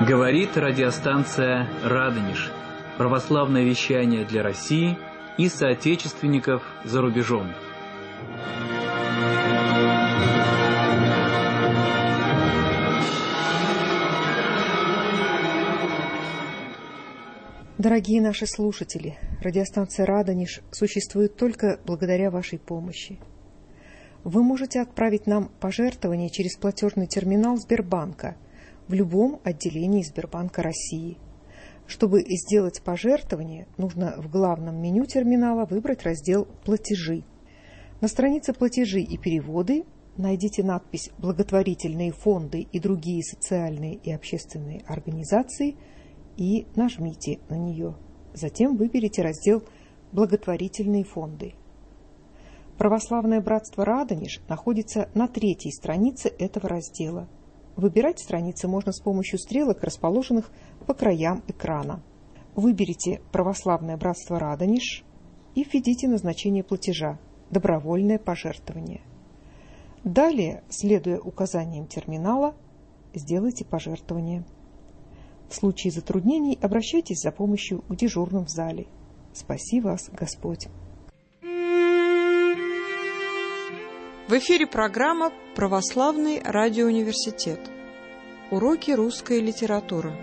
Говорит радиостанция «Радонеж». Православное вещание для России и соотечественников за рубежом. Дорогие наши слушатели, радиостанция «Радонеж» существует только благодаря вашей помощи. Вы можете отправить нам пожертвования через платежный терминал Сбербанка в любом отделении Сбербанка России. Чтобы сделать пожертвование, нужно в главном меню терминала выбрать раздел «Платежи». На странице «Платежи и переводы» найдите надпись «Благотворительные фонды и другие социальные и общественные организации» и нажмите на нее. Затем выберите раздел «Благотворительные фонды». Православное братство «Радонеж» находится на 3-й странице этого раздела. Выбирать страницы можно с помощью стрелок, расположенных по краям экрана. Выберите «Православное братство «Радонеж» и введите назначение платежа «Добровольное пожертвование». Далее, следуя указаниям терминала, сделайте пожертвование. В случае затруднений обращайтесь за помощью к дежурным в зале. Спаси вас, Господь! В эфире программа «Православный радиоуниверситет». Уроки русской литературы.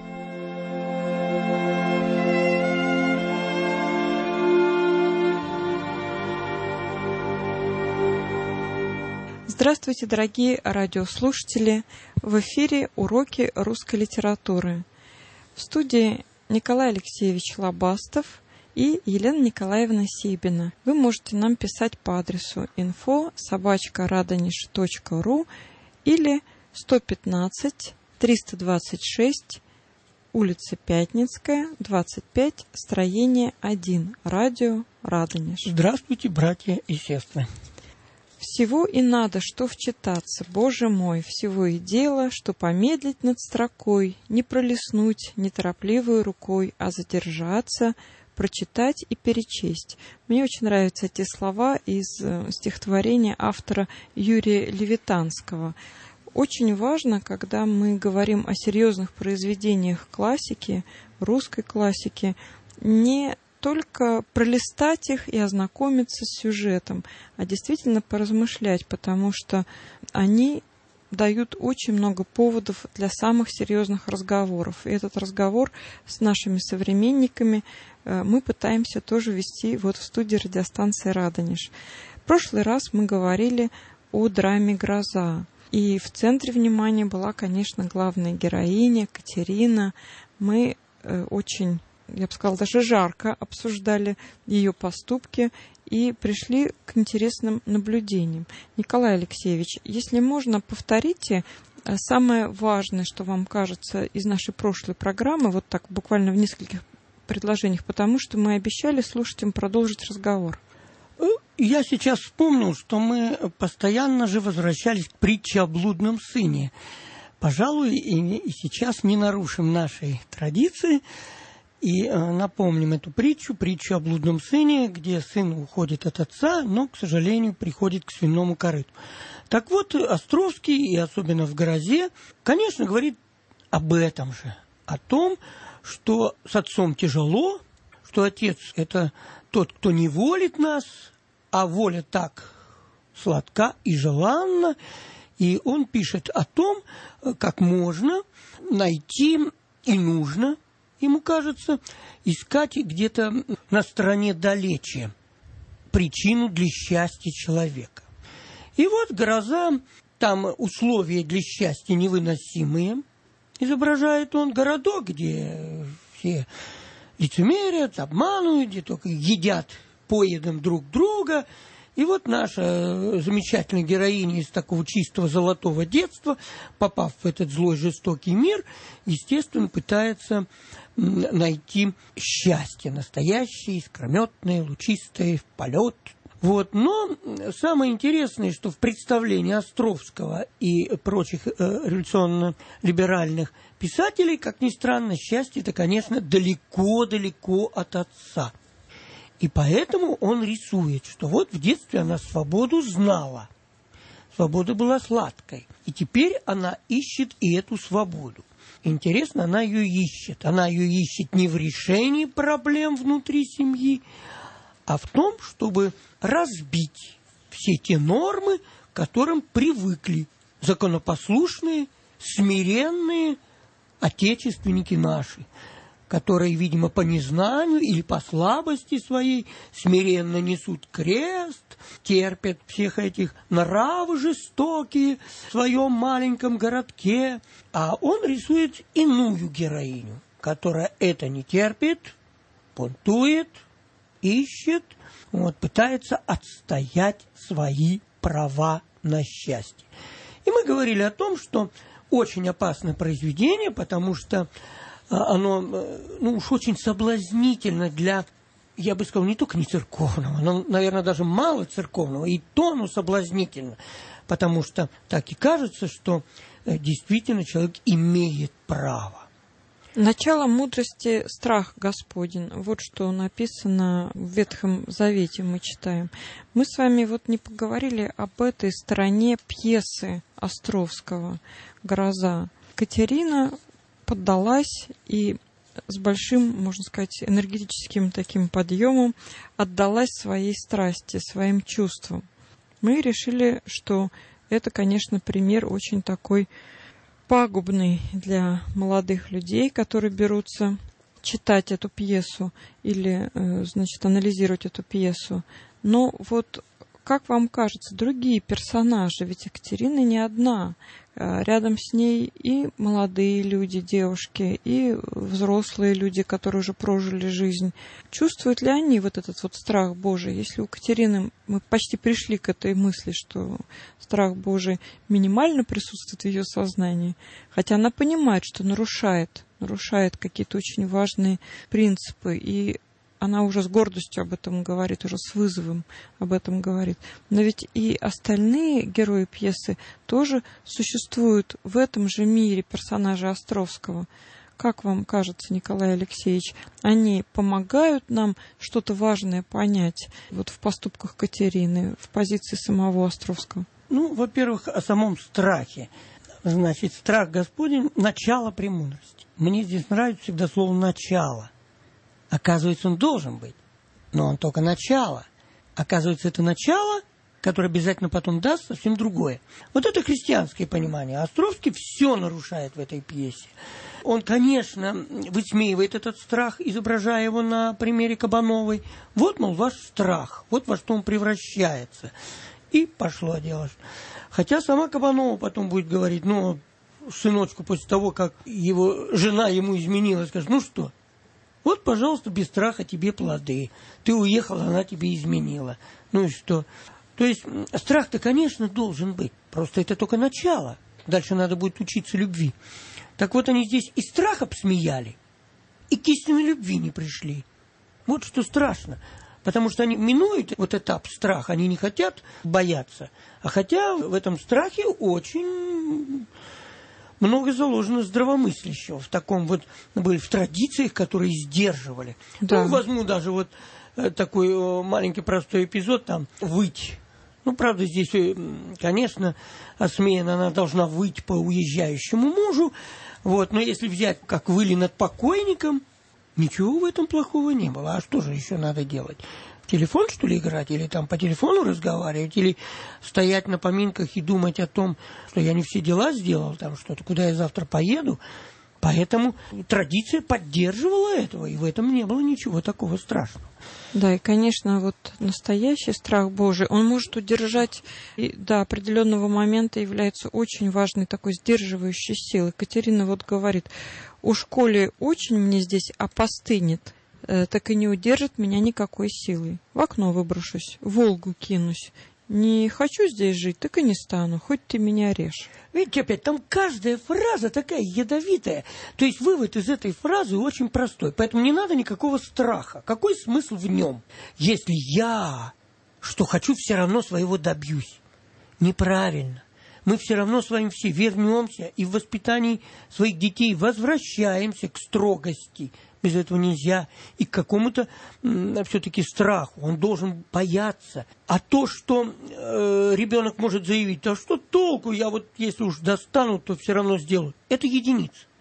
Здравствуйте, дорогие радиослушатели! В эфире уроки русской литературы. В студии Николай Алексеевич Лобастов и Елена Николаевна Сибина. Вы можете нам писать по адресу info@radonеж.ру или 115-326, улица Пятницкая, 25, строение 1, радио Радонеж. Здравствуйте, братья и сестры. Всего и надо, что вчитаться, Боже мой, всего и дело, что помедлить над строкой, не пролистнуть неторопливой рукой, а задержаться, прочитать и перечесть. Мне очень нравятся эти слова из стихотворения автора Юрия Левитанского. Очень важно, когда мы говорим о серьезных произведениях классики, русской классики, не только пролистать их и ознакомиться с сюжетом, а действительно поразмышлять, потому что они дают очень много поводов для самых серьезных разговоров. И этот разговор с нашими современниками мы пытаемся тоже вести вот в студии радиостанции «Радонеж». В прошлый раз мы говорили о драме «Гроза». И в центре внимания была, конечно, главная героиня Катерина. Мы очень, я бы сказала, даже жарко обсуждали ее поступки и пришли к интересным наблюдениям. Николай Алексеевич, если можно, повторите самое важное, что вам кажется из нашей прошлой программы, вот так буквально в нескольких предложениях, потому что мы обещали слушателям продолжить разговор. Я сейчас вспомнил, что мы постоянно же возвращались к притче о блудном сыне. Пожалуй, и сейчас не нарушим нашей традиции и напомним эту притчу о блудном сыне, где сын уходит от отца, но, к сожалению, приходит к свиному корыту. Так вот, Островский, и особенно в «Грозе», конечно, говорит об этом же, о том, что с отцом тяжело, что отец – это тот, кто не волит нас, а воля так сладка и желанна. И он пишет о том, как можно найти и нужно, ему кажется, искать где-то на стороне далече причину для счастья человека. И вот «Гроза», там условия для счастья невыносимые. Изображает он городок, где все лицемерят, обманывают, где только едят поедом друг друга. И вот наша замечательная героиня из такого чистого золотого детства, попав в этот злой жестокий мир, естественно, пытается найти счастье, настоящее, искрометное, лучистое, полет. Вот. Но самое интересное, что в представлении Островского и прочих революционно-либеральных писателей, как ни странно, счастье это, конечно, далеко-далеко от отца. И поэтому он рисует, что вот в детстве она свободу знала. Свобода была сладкой. И теперь она ищет и эту свободу. Интересно, она ее ищет. Она ее ищет не в решении проблем внутри семьи, а в том, чтобы разбить все те нормы, к которым привыкли законопослушные, смиренные отечественники наши, которые, видимо, по незнанию или по слабости своей смиренно несут крест, терпят всех этих нравы жестокие в своем маленьком городке. А он рисует иную героиню, которая это не терпит, бунтует, ищет, пытается отстоять свои права на счастье. И мы говорили о том, что очень опасное произведение, потому что оно, уж очень соблазнительно для, я бы сказал, не только не церковного, но, наверное, даже мало церковного, и то оно соблазнительно, потому что так и кажется, что действительно человек имеет право. Начало мудрости – страх Господень. Вот что написано в Ветхом Завете, мы читаем. Мы с вами не поговорили об этой стороне пьесы Островского «Гроза». Катерина поддалась и с большим, можно сказать, энергетическим таким подъемом отдалась своей страсти, своим чувствам. Мы решили, что это, конечно, пример очень такой пагубный для молодых людей, которые берутся читать эту пьесу или, анализировать эту пьесу. Но как вам кажется, другие персонажи, ведь Екатерина не одна. Рядом с ней и молодые люди, девушки, и взрослые люди, которые уже прожили жизнь. Чувствуют ли они этот страх Божий? Если у Катерины мы почти пришли к этой мысли, что страх Божий минимально присутствует в ее сознании, хотя она понимает, что нарушает какие-то очень важные принципы, и она уже с гордостью об этом говорит, уже с вызовом об этом говорит. Но ведь и остальные герои пьесы тоже существуют в этом же мире, персонажи Островского. Как вам кажется, Николай Алексеевич, они помогают нам что-то важное понять в поступках Катерины, в позиции самого Островского? Во-первых, о самом страхе. Значит, страх Господень – начало премудрости. Мне здесь нравится всегда слово «начало». Оказывается, он должен быть, но он только начало. Оказывается, это начало, которое обязательно потом даст совсем другое. Это христианское понимание. Островский все нарушает в этой пьесе. Он, конечно, высмеивает этот страх, изображая его на примере Кабановой. Мол, ваш страх, во что он превращается. И пошло дело. Хотя сама Кабанова потом будет говорить, сыночку, после того, как его жена ему изменила, скажет, что? Пожалуйста, без страха тебе плоды. Ты уехала, она тебе изменила. И что? То есть страх-то, конечно, должен быть. Просто это только начало. Дальше надо будет учиться любви. Так они здесь и страх обсмеяли, и к истинной любви не пришли. Что страшно. Потому что они минуют этап страха. Они не хотят бояться. А хотя в этом страхе очень много заложено здравомыслящего в таком были в традициях, которые сдерживали. Да. Возьму даже такой маленький простой эпизод, там, выть. Правда, здесь, конечно, осмеяна она должна выть по уезжающему мужу, но если взять, как выли над покойником, ничего в этом плохого не было. А что же еще надо делать? В телефон, что ли, играть? Или там по телефону разговаривать? Или стоять на поминках и думать о том, что я не все дела сделал, там что-то, куда я завтра поеду? Поэтому традиция поддерживала этого, и в этом не было ничего такого страшного. Да, и, конечно, настоящий страх Божий, он может удержать, и до определенного момента является очень важной такой сдерживающей силой. Катерина говорит, уж коли очень мне здесь опостынет, так и не удержит меня никакой силой. В окно выброшусь, в Волгу кинусь. Не хочу здесь жить, так и не стану, хоть ты меня режь. Видите, опять, там каждая фраза такая ядовитая. То есть вывод из этой фразы очень простой. Поэтому не надо никакого страха. Какой смысл в нем? Если я, что хочу, все равно своего добьюсь. Неправильно. Мы все равно с вами все вернемся и в воспитании своих детей возвращаемся к строгости. Без этого нельзя. И к какому-то все-таки страху. Он должен бояться. А то, что ребенок может заявить, а что толку, я если уж достану, то все равно сделаю. Это единица.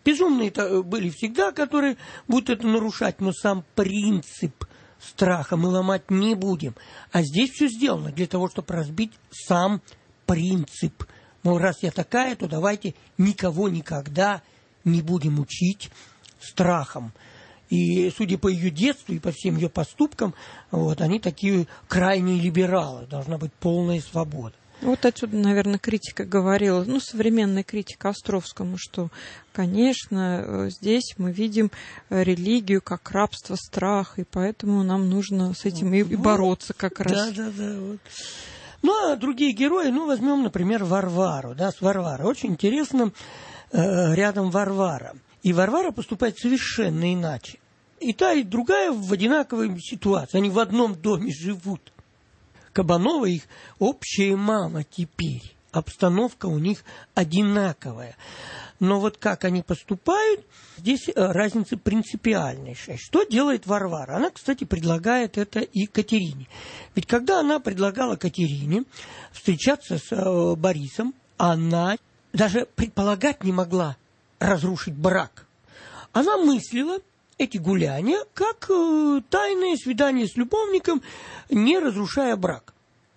Безумные-то были всегда, которые будут это нарушать, но сам принцип страха мы ломать не будем. А здесь все сделано для того, чтобы разбить сам принцип. Мол, раз я такая, то давайте никого никогда не будем учить страхом. И, судя по ее детству и по всем ее поступкам, вот, они такие крайние либералы. Должна быть полная свобода. Вот отсюда, наверное, критика говорила, современная критика Островскому, что, конечно, здесь мы видим религию как рабство, страх, и поэтому нам нужно с этим и бороться как раз. Да. Вот. Ну, а другие герои, возьмем, например, Варвару. Да, с Варварой. Очень интересно, рядом Варвара. И Варвара поступает совершенно иначе. И та, и другая в одинаковой ситуации. Они в одном доме живут. Кабанова их общая мама теперь. Обстановка у них одинаковая. Но вот как они поступают, здесь разница принципиальнейшая. Что делает Варвара? Она, кстати, предлагает это и Катерине. Ведь когда она предлагала Катерине встречаться с Борисом, она даже предполагать не могла разрушить брак. Она мыслила эти гуляния как тайное свидание с любовником, не разрушая брак.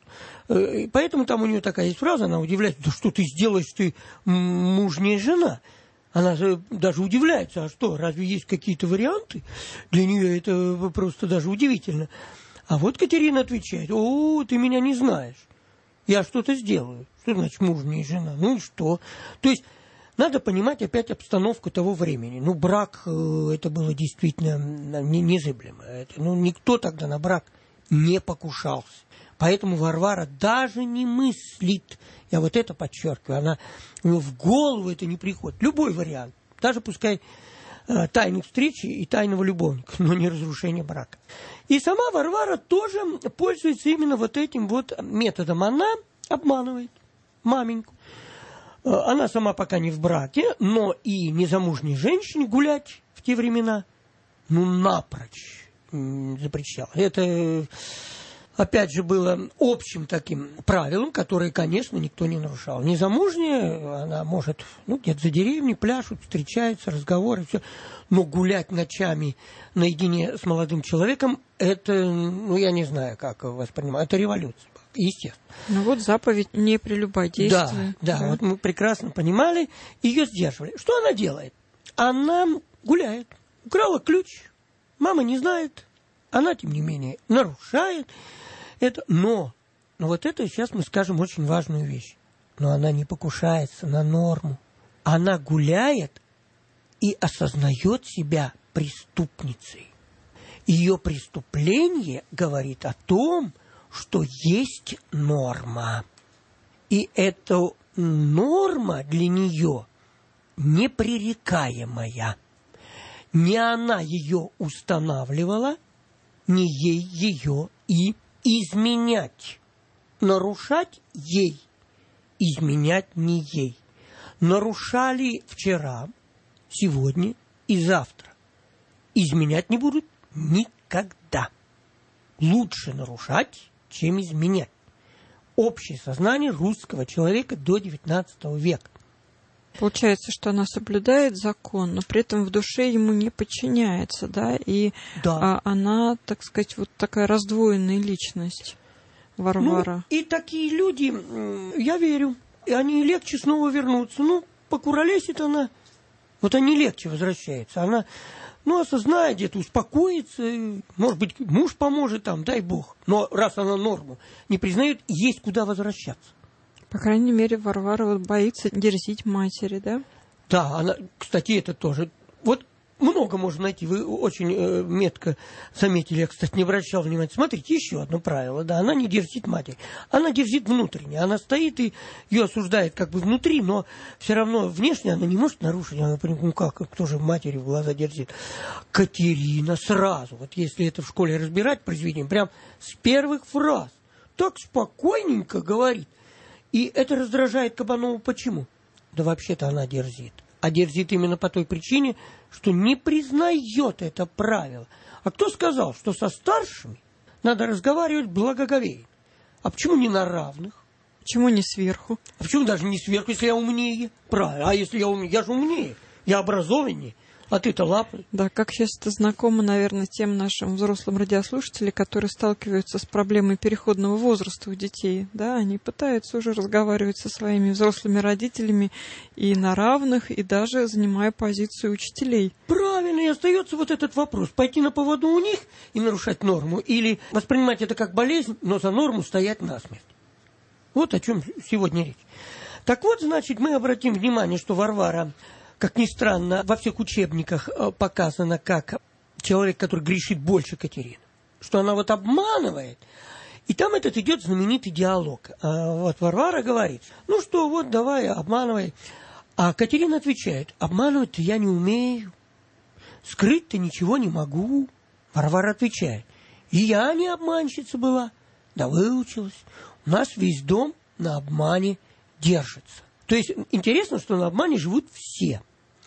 Поэтому там у нее такая есть фраза, она удивляется: да что ты сделаешь, ты мужняя жена. Она даже удивляется: а что, разве есть какие-то варианты? Для нее это просто даже удивительно. А вот Катерина отвечает: о, ты меня не знаешь. Я что-то сделаю. Что значит мужняя жена? Ну и что? То есть надо понимать опять обстановку того времени. Брак это было действительно незыблемо. Никто тогда на брак не покушался. Поэтому Варвара даже не мыслит. Я вот это подчеркиваю. У нее в голову это не приходит. Любой вариант. Даже пускай тайной встречи и тайного любовника, но не разрушение брака. И сама Варвара тоже пользуется именно вот этим вот методом. Она обманывает маменьку. Она сама пока не в браке, но и незамужней женщине гулять в те времена напрочь запрещала. Это, опять же, было общим таким правилом, которое, конечно, никто не нарушал. Незамужняя, она может, где-то за деревней пляшут, встречаются, разговоры, все. Но гулять ночами наедине с молодым человеком, это, я не знаю, как воспринимать, это революция. Естественно. Вот заповедь не прелюбодействуй. Да, вот мы прекрасно понимали, ее сдерживали. Что она делает? Она гуляет, украла ключ, мама не знает, она, тем не менее, нарушает это. Но вот это сейчас мы скажем очень важную вещь. Но она не покушается на норму. Она гуляет и осознает себя преступницей. Ее преступление говорит о том, что есть норма. И эта норма для нее непререкаемая. Не она ее устанавливала, не ей ее и изменять. Нарушать ей, изменять не ей. Нарушали вчера, сегодня и завтра. Изменять не будут никогда. Лучше нарушать, чем изменять. Общее сознание русского человека до XIX века. Получается, что она соблюдает закон, но при этом в душе ему не подчиняется, да? И она, так сказать, вот такая раздвоенная личность, Варвара. И такие люди, я верю, и они легче снова вернутся. Покуролесит она, вот они легче возвращаются. Она осознает, где-то успокоится, может быть, муж поможет там, дай бог. Но раз она норму не признает, есть куда возвращаться. По крайней мере, Варвара боится дерзить матери, да? Да, она, кстати, это тоже. Вот много можно найти. Вы очень метко заметили, я, кстати, не обращал внимания. Смотрите, еще одно правило, да, она не дерзит матери. Она дерзит внутренне. Она стоит и ее осуждает как бы внутри, но все равно внешне она не может нарушить. Она понимает, кто же матери в глаза дерзит. Катерина сразу, вот если это в школе разбирать произведение, прям с первых фраз, так спокойненько говорит. И это раздражает Кабанову. Почему? Да вообще-то она дерзит. А дерзит именно по той причине, что не признает это правило. А кто сказал, что со старшими надо разговаривать благоговейно? А почему не на равных? Почему не сверху? А почему даже не сверху, если я умнее? Правильно. А если я умнее? Я же умнее. Я образованнее, а ты-то лапай. Да, как сейчас это знакомо, наверное, тем нашим взрослым радиослушателям, которые сталкиваются с проблемой переходного возраста у детей. Да, они пытаются уже разговаривать со своими взрослыми родителями и на равных, и даже занимая позицию учителей. Правильно, и остается вот этот вопрос. Пойти на поводу у них и нарушать норму, или воспринимать это как болезнь, но за норму стоять насмерть. Вот о чем сегодня речь. Так вот, значит, мы обратим внимание, что Варвара, как ни странно, во всех учебниках показано как человек, который грешит больше Катерины. Что она вот обманывает. И там этот идет знаменитый диалог. Вот Варвара говорит, ну что, вот давай, обманывай. А Катерина отвечает, обманывать-то я не умею. Скрыть-то ничего не могу. Варвара отвечает, и я не обманщица была. Да выучилась. У нас весь дом на обмане держится. То есть интересно, что на обмане живут все.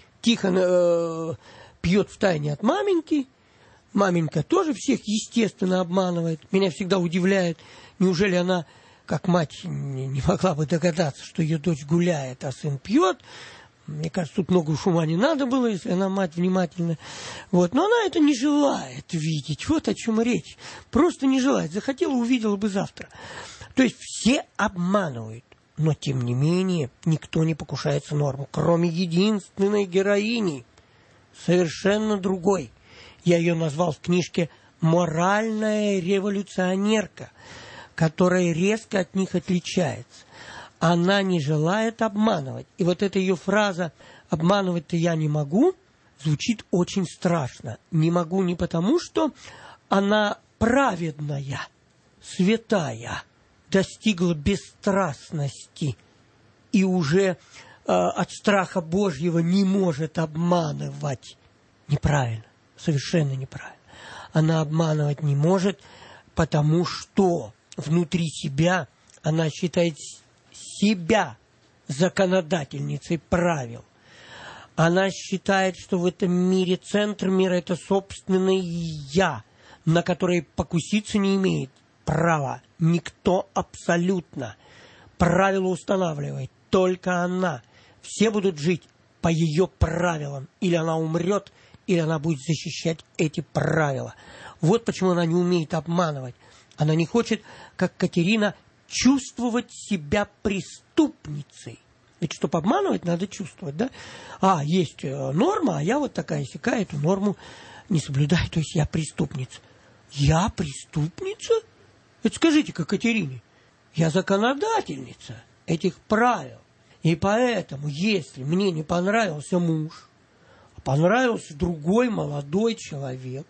Тихон пьет втайне от маменьки. Маменька тоже всех, естественно, обманывает. Меня всегда удивляет, неужели она, как мать, не могла бы догадаться, что ее дочь гуляет, а сын пьет. Мне кажется, тут много уж ума не надо было, если она мать внимательна. Вот. Но она это не желает видеть. Вот о чем речь. Просто не желает. Захотела, увидела бы завтра. То есть все обманывают. Но, тем не менее, никто не покушается норму, кроме единственной героини, совершенно другой. Я ее назвал в книжке «Моральная революционерка», которая резко от них отличается. Она не желает обманывать. И вот эта ее фраза «обманывать-то я не могу» звучит очень страшно. Не могу не потому, что она праведная, святая, достигла бесстрастности и уже от страха Божьего не может обманывать. Неправильно, совершенно неправильно. Она обманывать не может, потому что внутри себя она считает себя законодательницей правил. Она считает, что в этом мире центр мира – это собственное «я», на которое покуситься не имеет права никто абсолютно. Правила устанавливает только она. Все будут жить по ее правилам. Или она умрет, или она будет защищать эти правила. Вот почему она не умеет обманывать. Она не хочет, как Катерина, чувствовать себя преступницей. Ведь чтобы обманывать, надо чувствовать, да? Есть норма, а я вот такая-сякая, эту норму не соблюдаю, то есть я преступница. Я преступница? Это скажите-ка Катерине, я законодательница этих правил. И поэтому, если мне не понравился муж, а понравился другой молодой человек,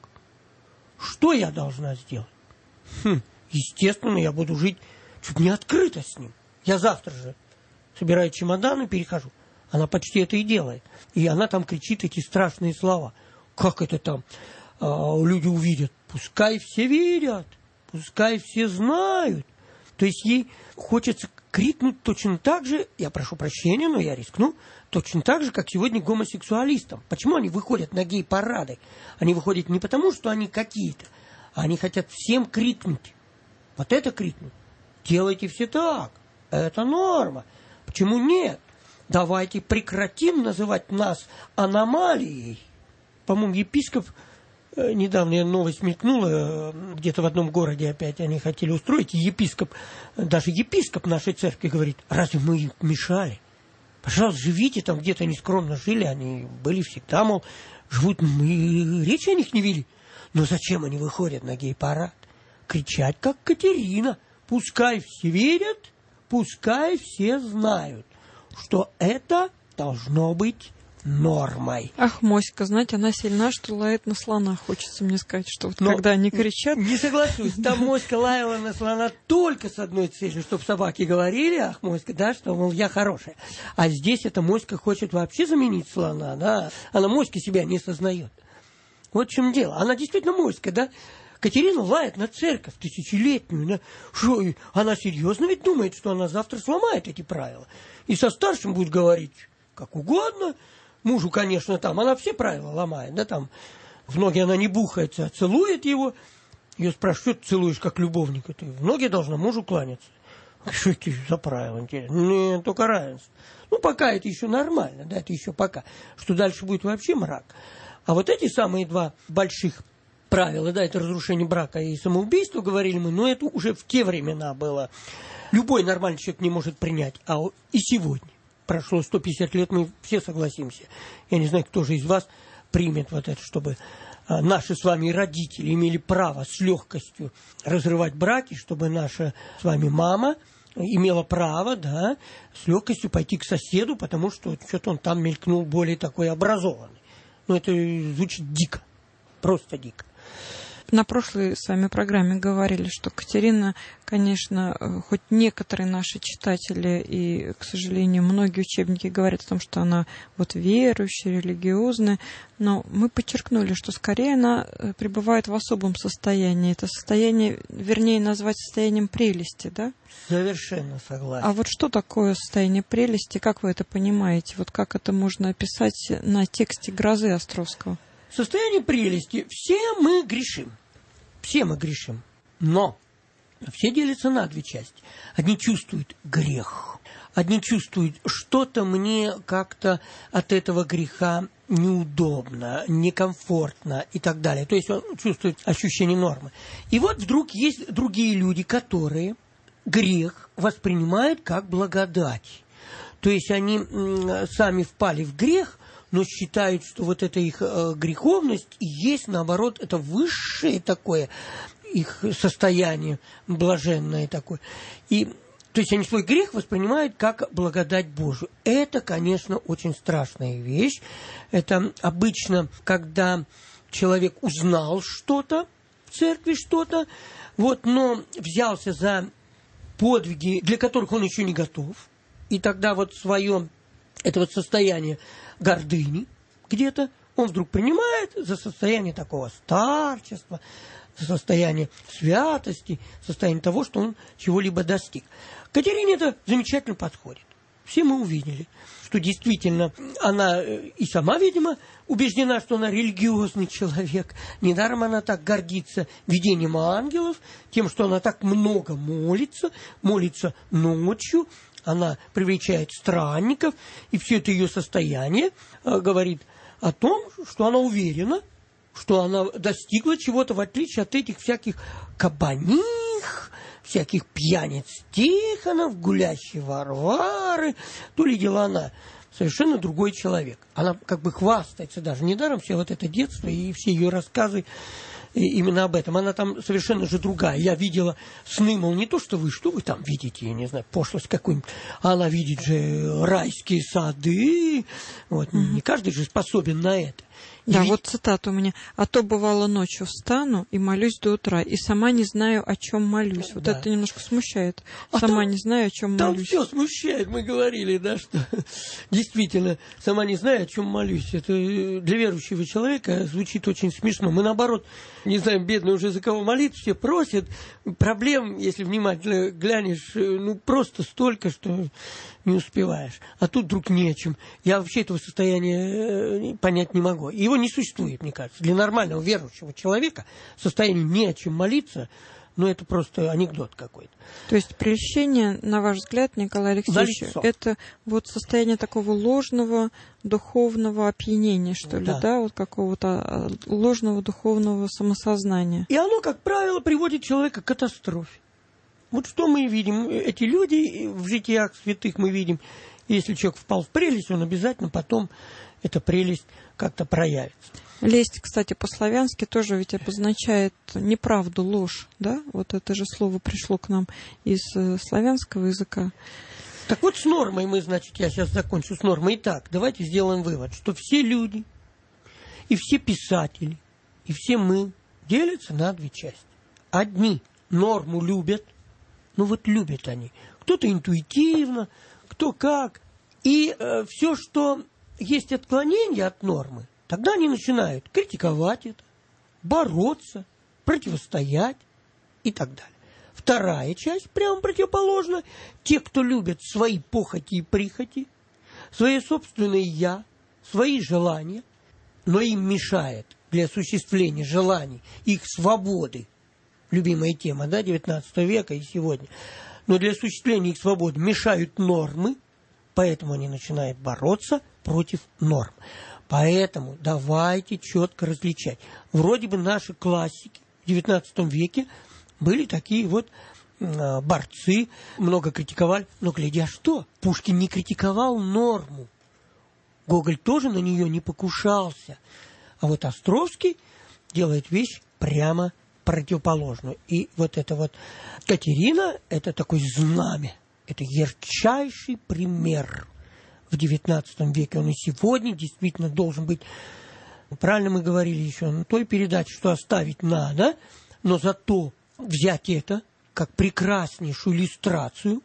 что я должна сделать? Естественно, я буду жить чуть не открыто с ним. Я завтра же собираю чемоданы, перехожу. Она почти это и делает. И она там кричит эти страшные слова. Как это там люди увидят? Пускай все видят. Пускай все знают. То есть ей хочется крикнуть точно так же, я прошу прощения, но я рискну, точно так же, как сегодня гомосексуалистам. Почему они выходят на гей-парады? Они выходят не потому, что они какие-то, а они хотят всем крикнуть. Вот это крикнуть. Делайте все так. Это норма. Почему нет? Давайте прекратим называть нас аномалией. По-моему, епископ... Недавно новость мелькнула, где-то в одном городе опять они хотели устроить, и даже епископ нашей церкви говорит, разве мы им мешали? Пожалуйста, живите там, где-то они скромно жили, они были всегда, мол, живут, мы речи о них не вели. Но зачем они выходят на гей-парад? Кричать, как Катерина. Пускай все верят, пускай все знают, что это должно быть нормой. Ах, моська, знаете, она сильна, что лает на слона. Хочется мне сказать, что вот когда они кричат... Не соглашусь. Там моська лаяла на слона только с одной целью, чтобы собаки говорили, ах, моська, да, что, мол, я хорошая. А здесь эта моська хочет вообще заменить слона, да. Она моська себя не сознает. Вот в чем дело. Она действительно моська, да. Катерина лает на церковь тысячелетнюю. Да? Что, она серьезно ведь думает, что она завтра сломает эти правила. И со старшим будет говорить как угодно. Мужу, конечно, там, она все правила ломает, да, там, в ноги она не бухается, а целует его. Ее спрашивают, что ты целуешь как любовника? Ты в ноги должна мужу кланяться. Что это за правило, интересно? Нет, только равенство. Ну, пока это еще нормально, да, это еще пока. Что дальше будет вообще мрак. А вот эти самые два больших правила, да, это разрушение брака и самоубийство, говорили мы, но это уже в те времена было. Любой нормальный человек не может принять. А и сегодня. Прошло 150 лет, мы все согласимся. Я не знаю, кто же из вас примет вот это, чтобы наши с вами родители имели право с легкостью разрывать браки, чтобы наша с вами мама имела право, да, с легкостью пойти к соседу, потому что что-то он там мелькнул более такой образованный. Ну, это звучит дико, просто дико. На прошлой с вами программе говорили, что Катерина, конечно, хоть некоторые наши читатели и, к сожалению, многие учебники говорят о том, что она вот верующая, религиозная, но мы подчеркнули, что скорее она пребывает в особом состоянии. Это состояние, вернее, назвать состоянием прелести, да? Совершенно согласен. А вот что такое состояние прелести, как вы это понимаете? Вот как это можно описать на тексте «Грозы» Островского? Состояние прелести. Все мы грешим. Все мы грешим. Но все делятся на две части. Одни чувствуют грех. Одни чувствуют, что-то мне как-то от этого греха неудобно, некомфортно и так далее. То есть он чувствует ощущение нормы. И вот вдруг есть другие люди, которые грех воспринимают как благодать. То есть они сами впали в грех, но считают, что вот эта их греховность и есть, наоборот, это высшее такое их состояние, блаженное такое. И, то есть они свой грех воспринимают как благодать Божию. Это, конечно, очень страшная вещь. Это обычно, когда человек узнал что-то в церкви, что-то, вот, но взялся за подвиги, для которых он еще не готов. И тогда вот свое это вот состояние гордыни где-то он вдруг принимает за состояние такого старчества, за состояние святости, состояние того, что он чего-либо достиг. Катерине это замечательно подходит. Все мы увидели, что действительно она и сама, видимо, убеждена, что она религиозный человек. Недаром она так гордится видением ангелов, тем, что она так много молится ночью, она привлекает странников, и все это ее состояние говорит о том, что она уверена, что она достигла чего-то, в отличие от этих всяких кабаних, всяких пьяниц Тихонов, гулящей Варвары. То ли дело она совершенно другой человек. Она как бы хвастается даже. Недаром все вот это детство и все ее рассказы именно об этом. Она там совершенно же другая. Я видела сны, мол, не то, что вы там видите, я не знаю, пошлость какую-нибудь, а она видит же райские сады. Вот. Не каждый же способен на это. Да, вот цитата у меня. «А то, бывало, ночью встану и молюсь до утра, и сама не знаю, о чем молюсь». Вот это немножко смущает. Сама не знаю, о чем молюсь. Там все смущает. Мы говорили, да, что действительно, сама не знаю, о чем молюсь. Это для верующего человека звучит очень смешно. Мы, наоборот, не знаем, бедные уже за кого молиться, все просят. Проблем, если внимательно глянешь, ну, просто столько, что не успеваешь. А тут вдруг не о чем. Я вообще этого состояния понять не могу. Его не существует, мне кажется. Для нормального верующего человека состояние не о чем молиться, ну, это просто анекдот какой-то. То есть прельщение, на ваш взгляд, Николай Алексеевич, это вот состояние такого ложного духовного опьянения, что ли, да, вот какого-то ложного духовного самосознания. И оно, как правило, приводит человека к катастрофе. Вот что мы видим. Эти люди в житиях святых мы видим. Если человек впал в прелесть, он обязательно потом эта прелесть как-то проявится. Лесть, кстати, по-славянски тоже ведь обозначает неправду, ложь, да? Вот это же слово пришло к нам из славянского языка. Так вот с нормой мы, значит, я сейчас закончу с нормой. Итак, давайте сделаем вывод, что все люди, и все писатели, и все мы делятся на две части. Одни норму любят, ну вот любят они. Кто-то интуитивно, кто как. И все, что есть отклонение от нормы, тогда они начинают критиковать это, бороться, противостоять и так далее. Вторая часть, прямо противоположна. Те, кто любят свои похоти и прихоти, свое собственное «я», свои желания, но им мешает для осуществления желаний их свободы, любимая тема, да, 19 века и сегодня, но для осуществления их свободы мешают нормы, поэтому они начинают бороться против норм. Поэтому давайте четко различать. Вроде бы наши классики в XIX веке были такие вот борцы, много критиковали, но глядя что? Пушкин не критиковал норму. Гоголь тоже на нее не покушался. А вот Островский делает вещь прямо противоположную. И вот эта вот Катерина, это такой знамя, это ярчайший пример. В XIX веке он и сегодня действительно должен быть. Правильно мы говорили еще на той передаче, что оставить надо, но зато взять это как прекраснейшую иллюстрацию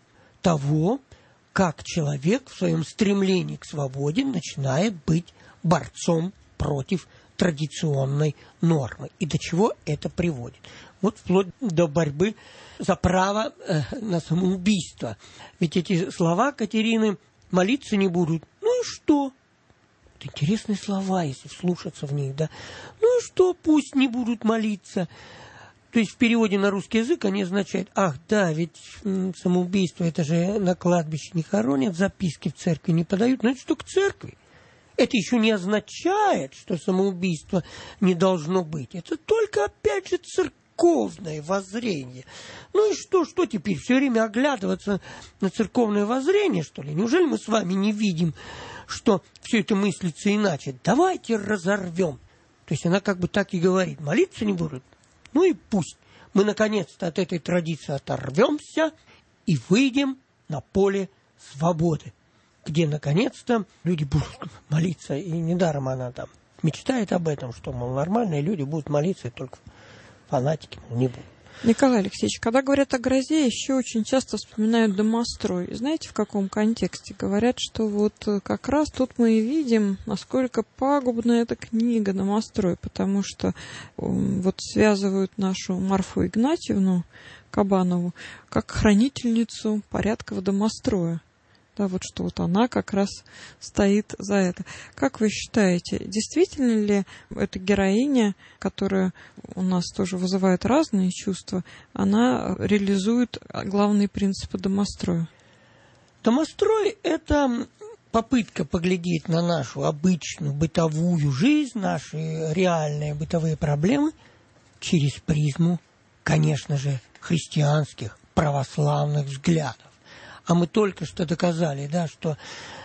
того, как человек в своем стремлении к свободе начинает быть борцом против традиционной нормы. И до чего это приводит? Вот вплоть до борьбы за право на самоубийство. Ведь эти слова Катерины «молиться не будут». Ну и что? Это интересные слова, если вслушаться в них, да. Ну и что, пусть не будут молиться. То есть в переводе на русский язык они означают: ах, да, ведь самоубийство, это же на кладбище не хоронят, записки в церкви не подают, но это что к церкви. Это еще не означает, что самоубийство не должно быть. Это только, опять же, церковное воззрение. Ну и что теперь, все время оглядываться на церковное воззрение, что ли? Неужели мы с вами не видим, что все это мыслится иначе? Давайте разорвем. То есть она как бы так и говорит: молиться не будут. Ну и пусть мы наконец-то от этой традиции оторвемся и выйдем на поле свободы, где наконец-то люди будут молиться. И недаром она там мечтает об этом, что, мол, нормальные люди будут молиться, и только фанатики, мол, не будут. Николай Алексеевич, когда говорят о грозе, еще очень часто вспоминают домострой. Знаете, в каком контексте? Говорят, что вот как раз тут мы и видим, насколько пагубна эта книга «Домострой», потому что вот связывают нашу Марфу Игнатьевну Кабанову как хранительницу порядка в домострое. Да, вот что вот она как раз стоит за это. Как вы считаете, действительно ли эта героиня, которая у нас тоже вызывает разные чувства, она реализует главные принципы домостроя? Домострой – это попытка поглядеть на нашу обычную бытовую жизнь, наши реальные бытовые проблемы через призму, конечно же, христианских, православных взглядов. А мы только что доказали, да, что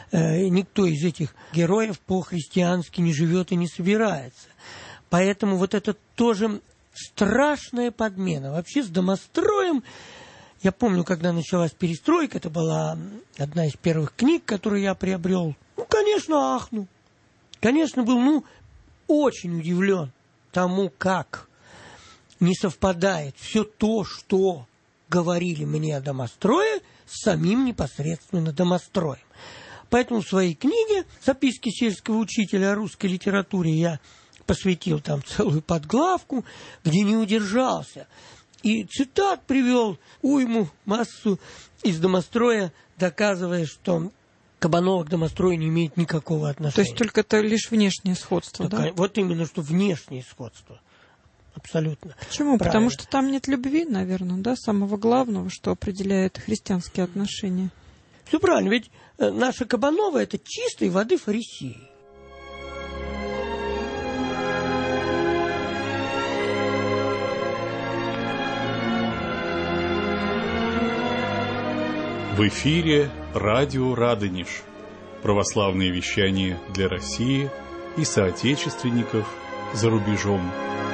никто из этих героев по-христиански не живет и не собирается. Поэтому вот это тоже страшная подмена. Вообще с домостроем, я помню, когда началась перестройка, это была одна из первых книг, которую я приобрел. Ну, конечно, ахнул. Конечно, был, очень удивлен тому, как не совпадает все то, что говорили мне о домострое, с самим непосредственно домостроем. Поэтому в своей книге «Записки сельского учителя о русской литературе» я посвятил там целую подглавку, где не удержался. И цитат привел уйму, массу из домостроя, доказывая, что Кабанова к домострою не имеет никакого отношения. То есть только это лишь внешнее сходство, так, да? Вот именно, что внешнее сходство. Абсолютно. Почему? Правильно. Потому что там нет любви, наверное, да, самого главного, что определяет христианские отношения. Все правильно, ведь наша Кабанова – это чистой воды фарисеи. В эфире радио «Радонеж». Православные вещания для России и соотечественников за рубежом.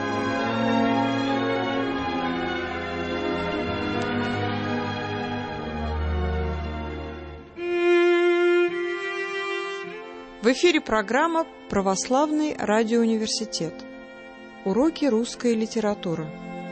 В эфире программа «Православный радиоуниверситет». Уроки русской литературы.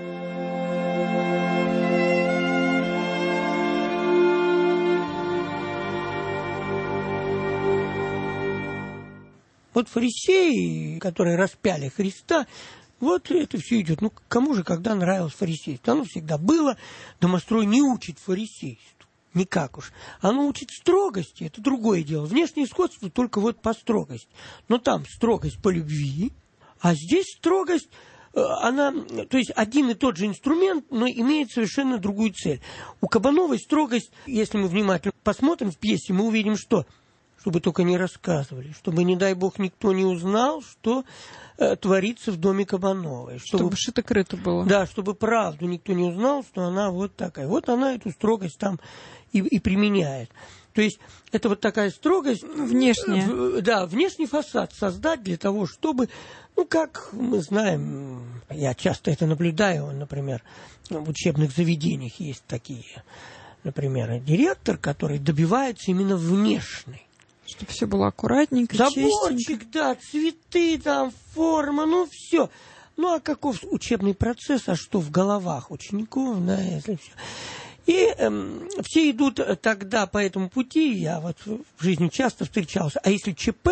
Вот фарисеи, которые распяли Христа, вот это все идет. Кому же когда нравилось фарисейство? Оно всегда было. Домострой не учит фарисейству. Никак уж. Оно учит строгости, это другое дело. Внешнее сходство только вот по строгости. Но там строгость по любви, а здесь строгость она, то есть один и тот же инструмент, но имеет совершенно другую цель. У Кабановой строгость, если мы внимательно посмотрим в пьесе, мы увидим, что чтобы только не рассказывали, чтобы, не дай бог, никто не узнал, что творится в доме Кабановой. Чтобы шито-крыто было. Да, чтобы правду никто не узнал, что она вот такая. Вот она эту строгость там и применяет. То есть это вот такая строгость... Внешняя. Да, внешний фасад создать для того, чтобы... Ну, как мы знаем, я часто это наблюдаю, например, в учебных заведениях есть такие, например, директор, который добивается именно внешней. Чтобы все было аккуратненько, заборчик, чистенько. да, цветы, там, форма, ну, все. Ну, а каков учебный процесс, а что в головах учеников, да, если все. И все идут тогда по этому пути, я вот в жизни часто встречался, а если ЧП,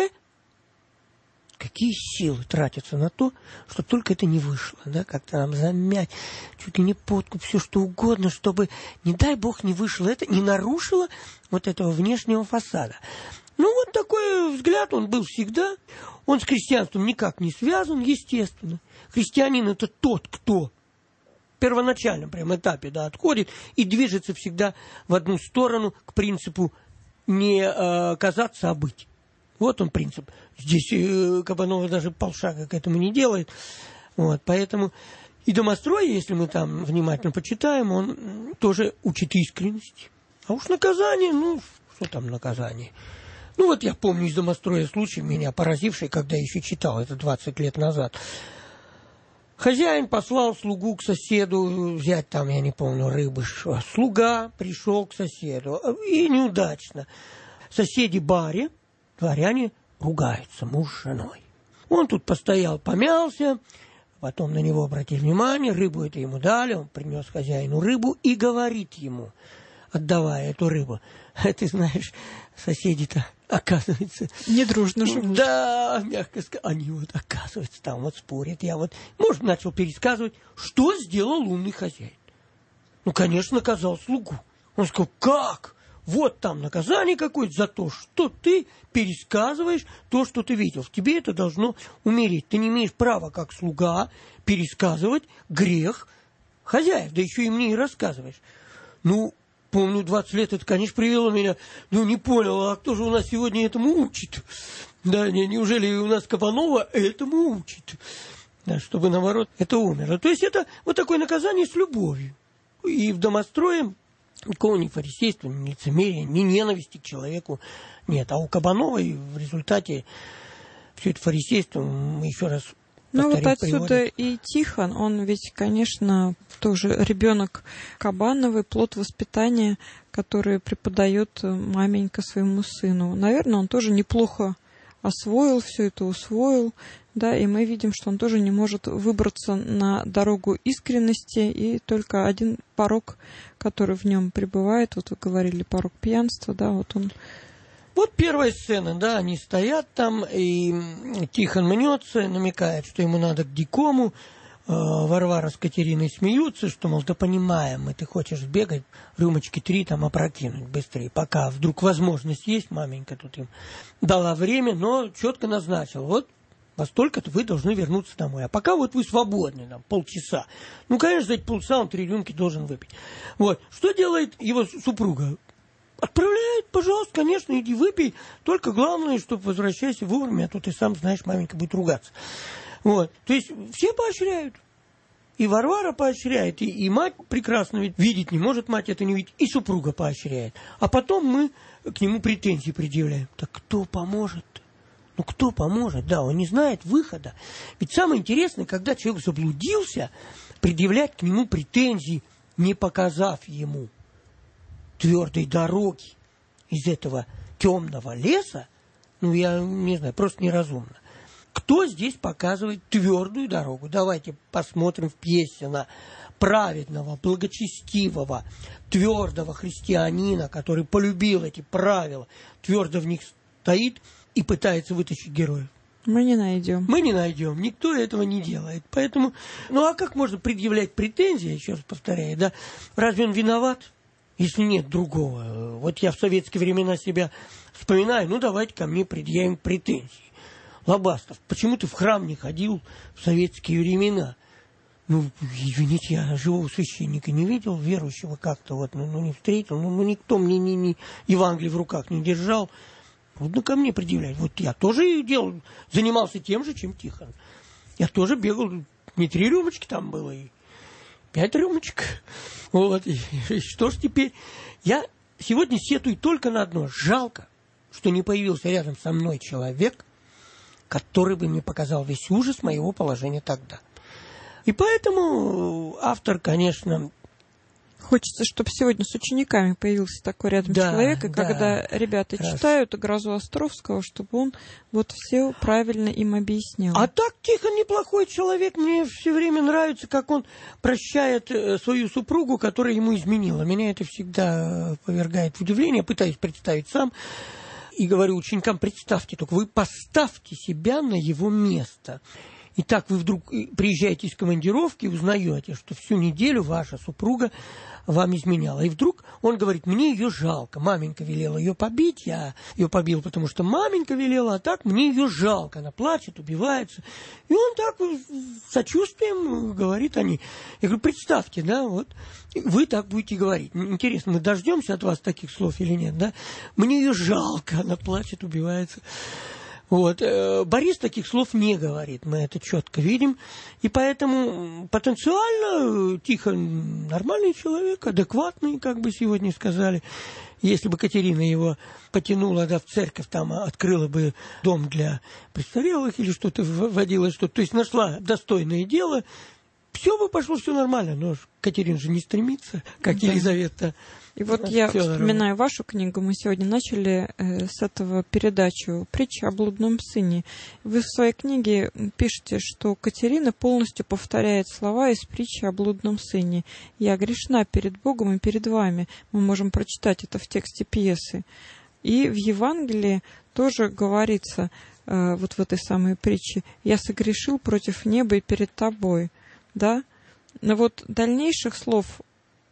какие силы тратятся на то, чтобы только это не вышло, да, как-то нам замять, чуть ли не подкуп, все что угодно, чтобы, не дай бог, не вышло это, не нарушило вот этого внешнего фасада. Ну, вот такой взгляд он был всегда. Он с христианством никак не связан, естественно. Христианин – это тот, кто в первоначальном прям этапе, да, отходит и движется всегда в одну сторону к принципу не казаться, а быть. Вот он принцип. Здесь Кабанова даже полшага к этому не делает. Вот, поэтому и Домострой, если мы там внимательно почитаем, он тоже учит искренности. А уж наказание, ну, что там наказание? Ну, вот я помню из Домостроя случай, меня поразивший, когда я еще читал, это 20 лет назад. Хозяин послал слугу к соседу взять там, я не помню, рыбы. Слуга пришел к соседу, и неудачно. Соседи дворяне ругаются, муж с женой. Он тут постоял, помялся, потом на него обратили внимание, рыбу это ему дали, он принес хозяину рыбу и говорит ему, отдавая эту рыбу: ты знаешь, соседи-то, оказывается... Недружно живут. Да, мягко сказать. Они вот, оказывается, там вот спорят. Я вот, может, начал пересказывать, что сделал умный хозяин. Ну, конечно, наказал слугу. Он сказал: как? Вот там наказание какое-то за то, что ты пересказываешь то, что ты видел. В тебе это должно умереть. Ты не имеешь права, как слуга, пересказывать грех хозяев. Да еще и мне и рассказываешь. Ну, помню, 20 лет это, конечно, привело меня. Ну, не понял, а кто же у нас сегодня этому учит? Да, неужели у нас Кабанова этому учит? Да, чтобы, наоборот, это умерло. То есть это вот такое наказание с любовью. И в Домострое никакого ни фарисейства, ни лицемерия, ни ненависти к человеку нет. А у Кабановой в результате все это фарисейство, мы еще раз ну вот отсюда приводит. И Тихон, он ведь, конечно, тоже ребенок Кабановой, плод воспитания, который преподает маменька своему сыну. Наверное, он тоже неплохо освоил все это, усвоил, да, и мы видим, что он тоже не может выбраться на дорогу искренности, и только один порок, который в нем пребывает, вот вы говорили, порок пьянства, да, вот он... Вот первая сцена, да, они стоят там, и Тихон мнется, намекает, что ему надо к дикому. Варвара с Катериной смеются, что, мол, да понимаем, ты хочешь бегать, рюмочки 3 там опрокинуть быстрее, пока вдруг возможность есть, маменька тут им дала время, но четко назначила, вот во столько-то вы должны вернуться домой, а пока вот вы свободны, там, полчаса. Ну, конечно, за эти полчаса он 3 рюмки должен выпить. Вот, что делает его супруга? Отправляет, пожалуйста, конечно, иди выпей, только главное, чтобы возвращайся вовремя, а то ты сам знаешь, маменька будет ругаться. Вот. То есть все поощряют. И Варвара поощряет, и мать прекрасно ведь видеть не может, мать это не видит, и супруга поощряет. А потом мы к нему претензии предъявляем. Так кто поможет? Ну кто поможет? Да, он не знает выхода. Ведь самое интересное, когда человек заблудился, предъявлять к нему претензии, не показав ему твердой дороги из этого темного леса, ну я не знаю, просто неразумно. Кто здесь показывает твердую дорогу? Давайте посмотрим в пьесе на праведного, благочестивого, твердого христианина, который полюбил эти правила, твердо в них стоит и пытается вытащить героев. Мы не найдем. Мы не найдем. Никто этого не делает. Поэтому, ну а как можно предъявлять претензии, еще раз повторяю, да? Разве он виноват, если нет другого? Вот я в советские времена себя вспоминаю, ну давайте ко мне предъявим претензии. Лобастов, почему ты в храм не ходил в советские времена? Ну, извините, я живого священника не видел, верующего как-то вот, не встретил, никто мне ни Евангелие в руках не держал. Трудно ко мне предъявлять. Вот я тоже занимался тем же, чем Тихон. Я тоже бегал, не 3 рюмочки там было, и 5 рюмочек. Вот, и что ж теперь? Я сегодня сетую только на одно. Жалко, что не появился рядом со мной человек, который бы мне показал весь ужас моего положения тогда. И поэтому автор, конечно... Хочется, чтобы сегодня с учениками появился такой рядом человек, и когда ребята читают «Грозу Островского», чтобы он вот все правильно им объяснил. А так Тихон неплохой человек. Мне все время нравится, как он прощает свою супругу, которая ему изменила. Меня это всегда повергает в удивление. Я пытаюсь представить сам. И говорю ученикам, представьте, только вы поставьте себя на его место. И так вы вдруг приезжаете из командировки и узнаете, что всю неделю ваша супруга вам изменяла. И вдруг он говорит, мне ее жалко. Маменька велела ее побить, я ее побил, потому что маменька велела, а так мне ее жалко. Она плачет, убивается. И он так с сочувствием говорит о ней. Я говорю, представьте, да, вот, вы так будете говорить. Интересно, мы дождемся от вас таких слов или нет, да? Мне ее жалко, она плачет, убивается. Вот. Борис таких слов не говорит, мы это четко видим. И поэтому потенциально Тихон нормальный человек, адекватный, как бы сегодня сказали. Если бы Катерина его потянула в церковь, там открыла бы дом для престарелых или что-то, вводила что-то, то есть нашла достойное дело, все бы пошло, все нормально. Но Катерина же не стремится, как Елизавета. И вот я вспоминаю вашу книгу, мы сегодня начали с этого передачу «Притча о блудном сыне». Вы в своей книге пишете, что Катерина полностью повторяет слова из притчи о блудном сыне. «Я грешна перед Богом и перед вами». Мы можем прочитать это в тексте пьесы. И в Евангелии тоже говорится, вот в этой самой притче, «Я согрешил против неба и перед тобой». Да? Но вот дальнейших слов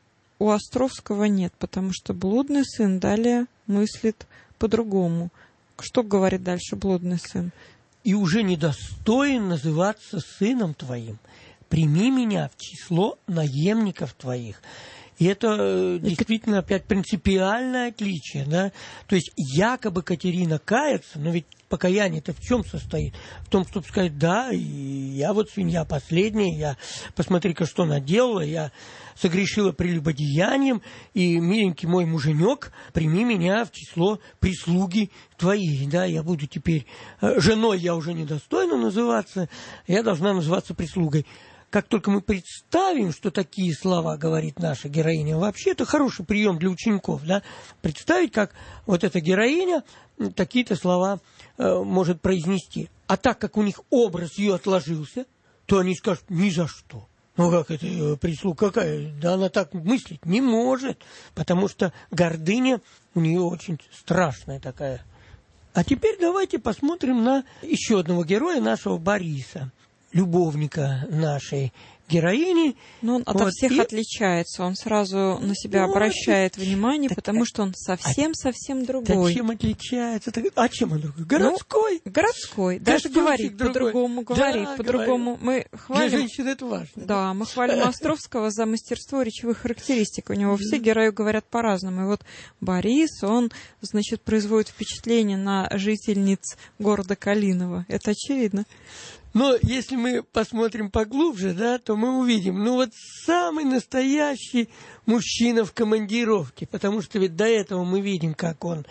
у Островского нет, потому что блудный сын далее мыслит по-другому. Что говорит дальше блудный сын? «И уже недостоин называться сыном твоим. Прими меня в число наемников твоих». И это действительно опять принципиальное отличие, да? То есть якобы Катерина кается, но ведь покаяние-то в чем состоит? В том, чтобы сказать, да, и я вот свинья последняя, я посмотри-ка, что наделала, я согрешила прелюбодеянием, и, миленький мой муженек, прими меня в число прислуги твоей, да, я буду теперь женой, я уже недостойна называться, я должна называться прислугой. Как только мы представим, что такие слова говорит наша героиня, вообще это хороший прием для учеников, да, представить, как вот эта героиня такие-то слова может произнести. А так как у них образ ее отложился, то они скажут, ни за что. Ну как это прислуга какая? Да она так мыслить не может, потому что гордыня у нее очень страшная такая. А теперь давайте посмотрим на еще одного героя, нашего Бориса, любовника нашей героини. Но он ото всех отличается, он сразу на себя обращает внимание, потому что он совсем другой. Да чем отличается? А чем он другой? Городской? Ну, городской, даже говорит по-другому, по-другому. Мы хвалим, для женщин это важно. Да, мы хвалим Островского за мастерство речевых характеристик. У него все герои говорят по-разному. И вот Борис, он, значит, производит впечатление на жительниц города Калинова. Это очевидно. Но если мы посмотрим поглубже, да, то мы увидим, ну вот самый настоящий мужчина в командировке, потому что ведь до этого мы видим, как он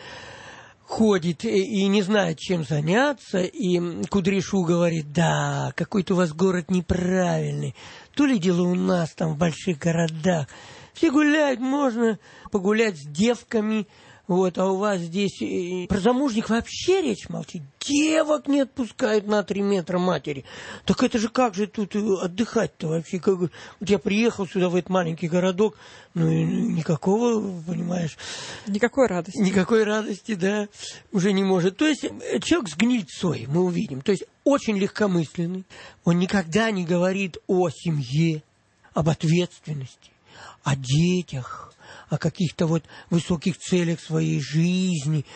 ходит и не знает, чем заняться, и Кудряшу говорит, да, какой-то у вас город неправильный, то ли дело у нас там в больших городах, все гуляют, можно погулять с девками. Вот, а у вас здесь про замужних вообще речь молчит. Девок не отпускают на 3 метра матери. Так это же как же тут отдыхать-то вообще? Вот я приехал сюда, в этот маленький городок, ну и никакого, понимаешь... Никакой радости. Никакой радости, да, уже не может. То есть человек с гнильцой, мы увидим. То есть очень легкомысленный. Он никогда не говорит о семье, об ответственности, о детях, о каких-то вот высоких целях своей жизни.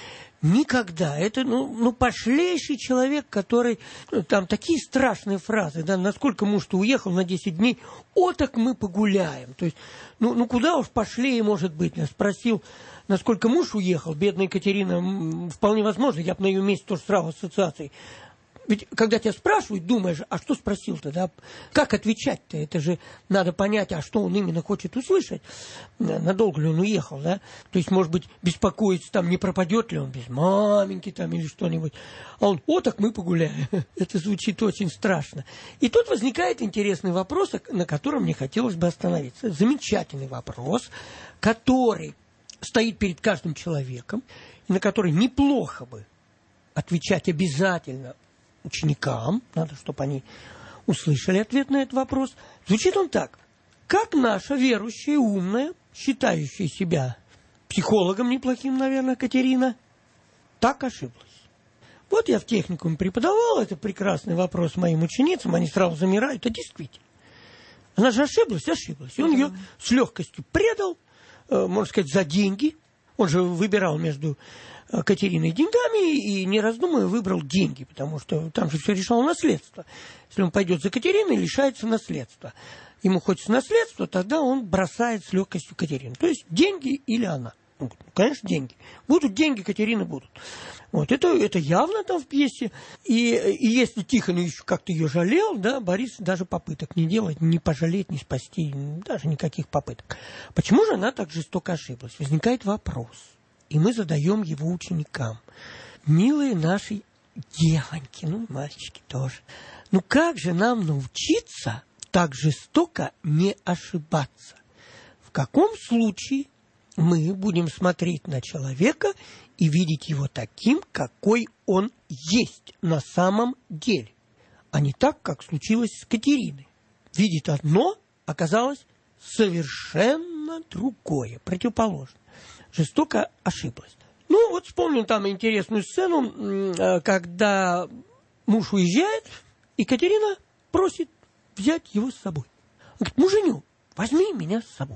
Никогда. Это, пошлейший человек, который... Там такие страшные фразы, да, насколько муж-то уехал на 10 дней, так мы погуляем. То есть, куда уж пошлее может быть? Я спросил, насколько муж уехал, бедная Екатерина, вполне возможно, я бы на ее месте тоже сразу ассоциацией. Ведь когда тебя спрашивают, думаешь, а что спросил-то, да? Как отвечать-то? Это же надо понять, а что он именно хочет услышать. Надолго ли он уехал, да? То есть, может быть, беспокоиться, там, не пропадет ли он без маменьки там или что-нибудь. А он, так мы погуляем. Это звучит очень страшно. И тут возникает интересный вопрос, на котором мне хотелось бы остановиться. Замечательный вопрос, который стоит перед каждым человеком, и на который неплохо бы отвечать обязательно ученикам, надо, чтобы они услышали ответ на этот вопрос. Звучит он так. Как наша верующая, умная, считающая себя психологом неплохим, наверное, Катерина, так ошиблась? Вот я в техникуме преподавал, это прекрасный вопрос моим ученицам, они сразу замирают, а действительно. Она же ошиблась. И он ее с легкостью предал, можно сказать, за деньги. Он же выбирал между Катериной деньгами и, не раздумывая, выбрал деньги, потому что там же все решало наследство. Если он пойдет за Катериной, лишается наследства. Ему хочется наследства, тогда он бросает с легкостью Катерину. То есть деньги или она. Конечно, деньги. Будут деньги, Катерины будут. Вот, это явно там в пьесе. И если Тихон еще как-то ее жалел, да, Борис даже попыток не делает, не пожалеть, не спасти, даже никаких попыток. Почему же она так жестоко ошиблась? Возникает вопрос. И мы задаем его ученикам. Милые наши девоньки, мальчики тоже. Как же нам научиться так жестоко не ошибаться? В каком случае мы будем смотреть на человека и видеть его таким, какой он есть на самом деле, а не так, как случилось с Катериной. Видит одно, оказалось совершенно другое, противоположное. Жестоко ошиблась. Вспомним там интересную сцену, когда муж уезжает, и Катерина просит взять его с собой. Он говорит, муженек, возьми меня с собой.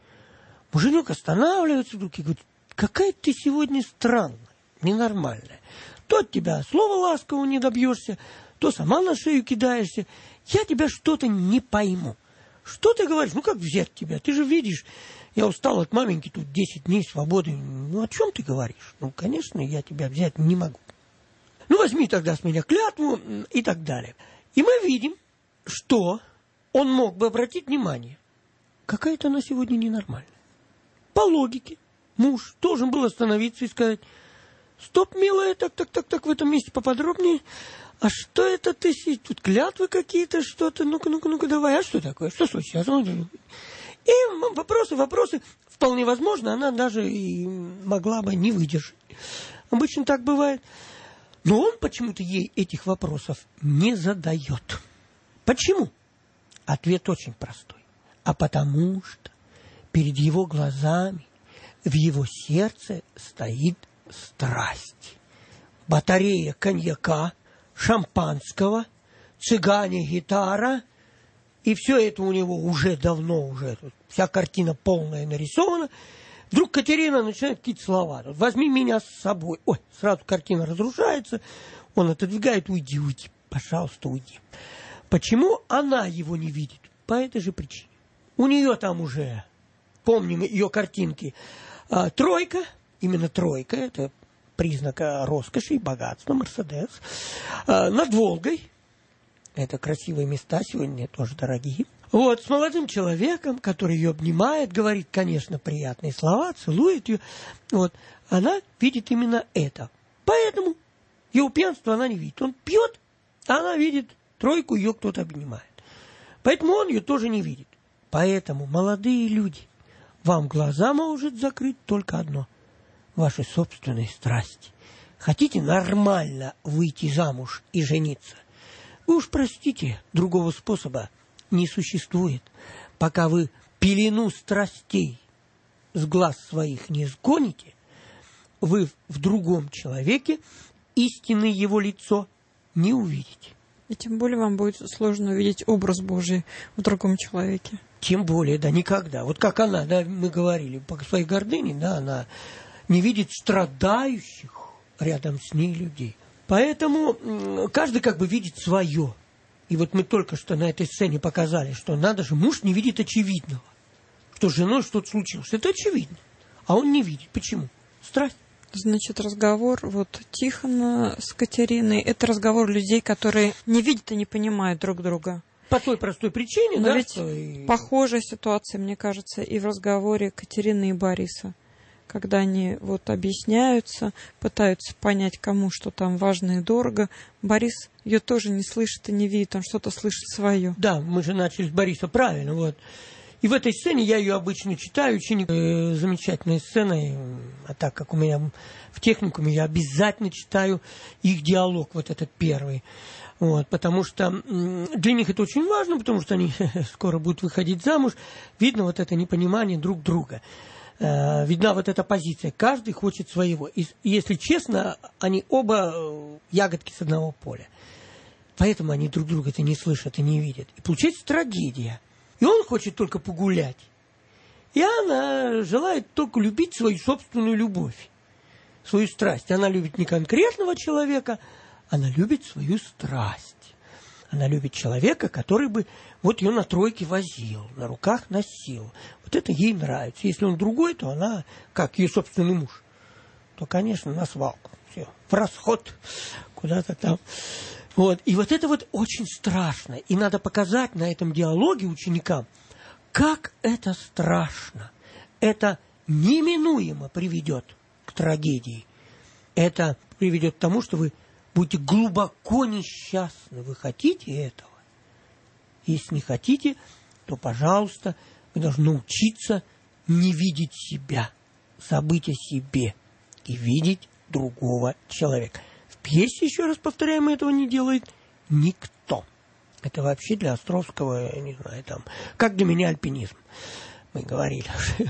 Муженек останавливается вдруг и говорит, какая ты сегодня странная, ненормальная. То от тебя слова ласкового не добьешься, то сама на шею кидаешься. Я тебя что-то не пойму. Что ты говоришь? Как взять тебя? Ты же видишь, я устал от маменьки, тут 10 дней свободы. О чем ты говоришь? Конечно, я тебя взять не могу. Возьми тогда с меня клятву и так далее. И мы видим, что он мог бы обратить внимание. Какая-то она сегодня ненормальная. По логике, муж должен был остановиться и сказать, стоп, милая, так, в этом месте поподробнее. А что это ты сидишь? Тут клятвы какие-то, что-то, ну-ка, давай. А что такое? Что случилось? И вопросы. Вполне возможно, она даже и могла бы не выдержать. Обычно так бывает. Но он почему-то ей этих вопросов не задает. Почему? Ответ очень простой. А потому что перед его глазами, в его сердце стоит страсть. Батарея коньяка, шампанского, цыгане, гитара. И все это у него уже давно, вся картина полная нарисована. Вдруг Катерина начинает какие-то слова. Возьми меня с собой. Ой, сразу картина разрушается. Он отодвигает, уйди, пожалуйста, уйди. Почему она его не видит? По этой же причине. У нее там уже, помним ее картинки, тройка, именно тройка, это признак роскоши и богатства, Мерседес. Над Волгой. Это красивые места, сегодня тоже дорогие. С молодым человеком, который ее обнимает, говорит, конечно, приятные слова, целует ее. Она видит именно это. Поэтому его пьянство она не видит. Он пьет, а она видит тройку, ее кто-то обнимает. Поэтому он ее тоже не видит. Поэтому, молодые люди, вам глаза может закрыть только одно – ваши собственные страсти. Хотите нормально выйти замуж и жениться? Вы уж простите, другого способа не существует. Пока вы пелену страстей с глаз своих не сгоните, вы в другом человеке истинное его лицо не увидите. И тем более вам будет сложно увидеть образ Божий в другом человеке. Тем более, да, никогда. Как она, да, мы говорили, по своей гордыне, да, она не видит страдающих рядом с ней людей. Поэтому каждый как бы видит свое. И вот мы только что на этой сцене показали, что надо же, муж не видит очевидного, что с женой что-то случилось. Это очевидно. А он не видит. Почему? Страсть. Значит, разговор вот Тихона с Катериной, это разговор людей, которые не видят и не понимают друг друга. По той простой причине, но да? Ведь похожая ситуация, мне кажется, и в разговоре Катерины и Бориса. Когда они вот объясняются, пытаются понять, кому что там важно и дорого. Борис ее тоже не слышит и не видит, он что-то слышит свое. Да, мы же начали с Бориса, правильно, вот. И в этой сцене я ее обычно читаю, ученик замечательной сценой, а так как у меня в техникуме, я обязательно читаю их диалог, вот этот первый. Вот, потому что для них это очень важно, потому что они скоро будут выходить замуж. Видно вот это непонимание друг друга. Видна вот эта позиция. Каждый хочет своего. И если честно, они оба ягодки с одного поля. Поэтому они друг друга это не слышат и не видят. И получается трагедия. И он хочет только погулять. И она желает только любить свою собственную любовь, свою страсть. Она любит не конкретного человека, она любит свою страсть. Она любит человека, который бы вот ее на тройке возил, на руках носил. Вот это ей нравится. Если он другой, то она, как ее собственный муж, то, конечно, на свалку. Все, в расход куда-то там. Вот. И вот это вот очень страшно. И надо показать на этом диалоге ученикам, как это страшно. Это неминуемо приведет к трагедии. Это приведет к тому, что вы будете глубоко несчастны. Вы хотите этого? Если не хотите, то, пожалуйста, вы должны научиться не видеть себя, забыть о себе и видеть другого человека. В пьесе, еще раз повторяю, этого не делает никто. Это вообще для Островского, я не знаю, там, как для меня альпинизм. Мы говорили уже.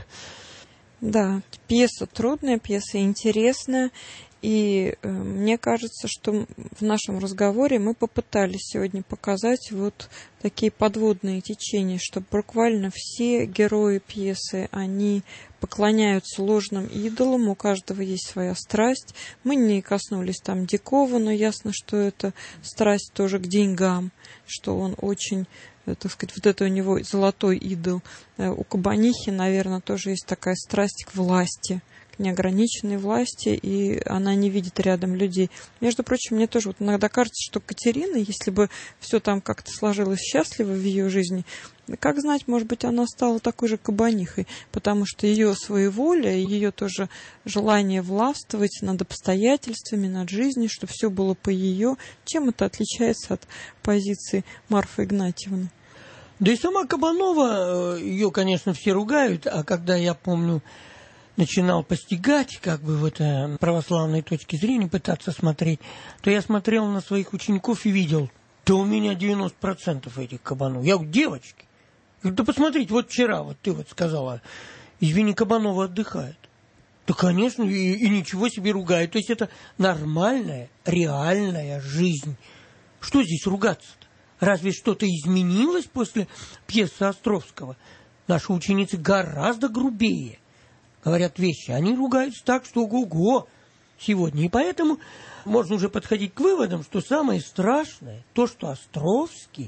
Да, пьеса трудная, пьеса интересная. И мне кажется, что в нашем разговоре мы попытались сегодня показать вот такие подводные течения, что буквально все герои пьесы, они поклоняются ложным идолам, у каждого есть своя страсть. Мы не коснулись там Дикова, но ясно, что это страсть тоже к деньгам, что он очень, так сказать, вот это у него золотой идол. У Кабанихи, наверное, тоже есть такая страсть к власти, неограниченной власти, и она не видит рядом людей. Между прочим, мне тоже вот иногда кажется, что Катерина, если бы все там как-то сложилось счастливо в ее жизни, как знать, может быть, она стала такой же кабанихой, потому что ее своеволие, ее тоже желание властвовать над обстоятельствами, над жизнью, чтобы все было по ее, чем это отличается от позиции Марфы Игнатьевны? Да и сама Кабанова, ее, конечно, все ругают, а когда я помню, начинал постигать, как бы в этой православной точке зрения, пытаться смотреть, то я смотрел на своих учеников и видел, да у меня 90% этих кабанов. Я говорю, девочки, я говорю, да посмотрите, вот вчера, вот ты вот сказала, извини, Кабанова отдыхает. Да, конечно, и ничего себе ругают. То есть это нормальная, реальная жизнь. Что здесь ругаться-то? Разве что-то изменилось после пьесы Островского? Наши ученицы гораздо грубее говорят вещи. Они ругаются так, что ого-го сегодня. И поэтому можно уже подходить к выводам, что самое страшное, то, что Островский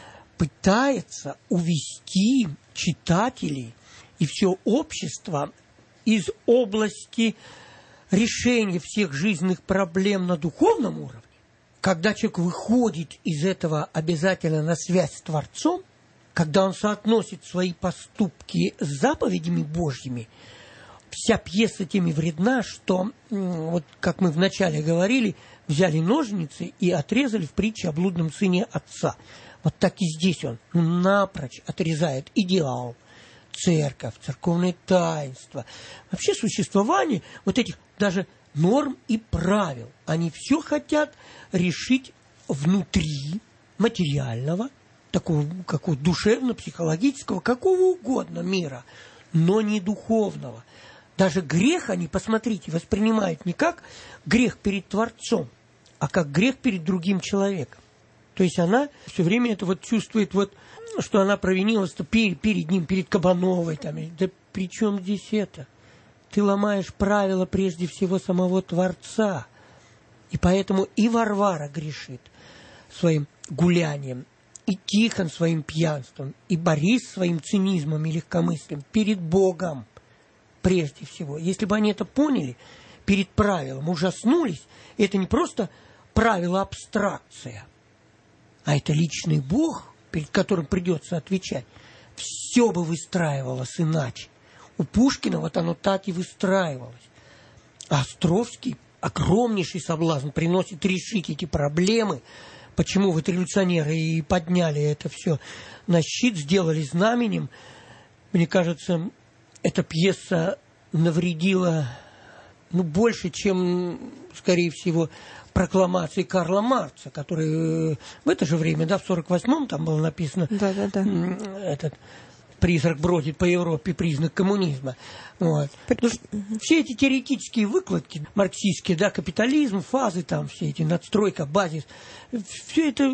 пытается увести читателей и все общество из области решения всех жизненных проблем на духовном уровне. Когда человек выходит из этого обязательно на связь с Творцом, когда он соотносит свои поступки с заповедями Божьими, вся пьеса тем и вредна, что, вот как мы вначале говорили, взяли ножницы и отрезали в притче о блудном сыне отца. Вот так и здесь он напрочь отрезает идеал, церковь, церковное таинство, вообще существование вот этих даже норм и правил. Они все хотят решить внутри материального, такого какого душевно-психологического, какого угодно мира, но не духовного. Даже грех они, посмотрите, воспринимают не как грех перед Творцом, а как грех перед другим человеком. То есть она все время это вот чувствует, вот, что она провинилась-то перед ним, перед Кабановой. Там. Да при чем здесь это? Ты ломаешь правила прежде всего самого Творца. И поэтому и Варвара грешит своим гулянием, и Тихон своим пьянством, и Борис своим цинизмом и легкомыслием перед Богом прежде всего. Если бы они это поняли, перед правилом ужаснулись, это не просто правило абстракция, а это личный Бог, перед которым придется отвечать, все бы выстраивалось иначе. У Пушкина вот оно так и выстраивалось. А Островский огромнейший соблазн приносит решить эти проблемы. Почему вот революционеры и подняли это все на щит, сделали знаменем. Мне кажется, эта пьеса навредила больше, чем, скорее всего, прокламации Карла Маркса, который в это же время, в 48-м там было написано, этот «Призрак бродит по Европе, признак коммунизма». Вот. Все эти теоретические выкладки марксистские, капитализм, фазы, там все эти надстройка, базис, все это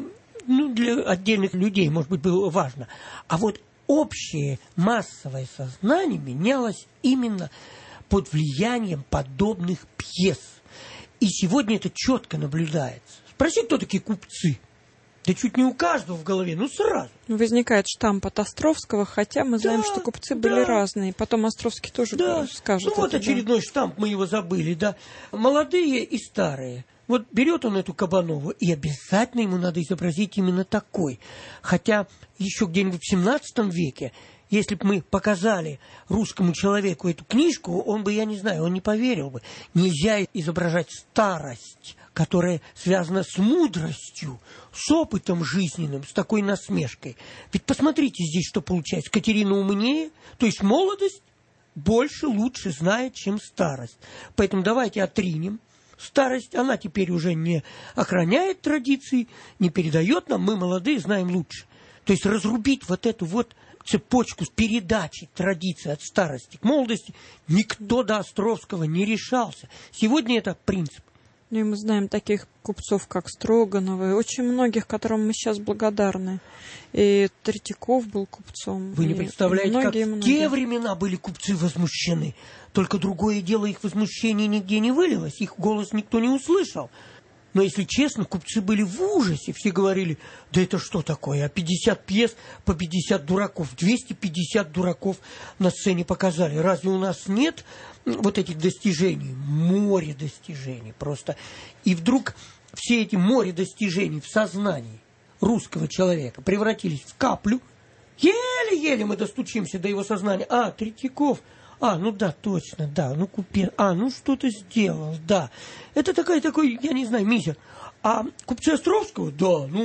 для отдельных людей, может быть, было важно. А вот общее массовое сознание менялось именно под влиянием подобных пьес. И сегодня это четко наблюдается. Спроси, кто такие купцы? Да чуть не у каждого в голове, сразу. Возникает штамп от Островского, хотя мы знаем, что купцы были разные. Потом Островский тоже скажет. Вот очередной штамп, мы его забыли, Молодые и старые. Вот берет он эту Кабанову, и обязательно ему надо изобразить именно такой. Хотя еще где-нибудь в 17 веке, если бы мы показали русскому человеку эту книжку, он бы, он не поверил бы. Нельзя изображать старость, которая связана с мудростью, с опытом жизненным, с такой насмешкой. Ведь посмотрите здесь, что получается. Катерина умнее, то есть молодость больше, лучше знает, чем старость. Поэтому давайте отринем старость. Она теперь уже не охраняет традиции, не передает нам. Мы, молодые, знаем лучше. То есть разрубить вот эту вот цепочку с передачей традиции от старости к молодости никто до Островского не решался. Сегодня это принцип. И мы знаем таких купцов, как Строгановы, и очень многих, которым мы сейчас благодарны. И Третьяков был купцом. Вы не представляете, в те времена были купцы возмущены. Только другое дело, их возмущение нигде не вылилось, их голос никто не услышал. Но, если честно, купцы были в ужасе. Все говорили, да это что такое? А 50 пьес по 50 дураков. 250 дураков на сцене показали. Разве у нас нет вот этих достижений? Море достижений просто. И вдруг все эти море достижений в сознании русского человека превратились в каплю. Еле-еле мы достучимся до его сознания. Третьяков. Точно, Купец. Что-то сделал, Это такой, я не знаю, мизер. А купцы Островского,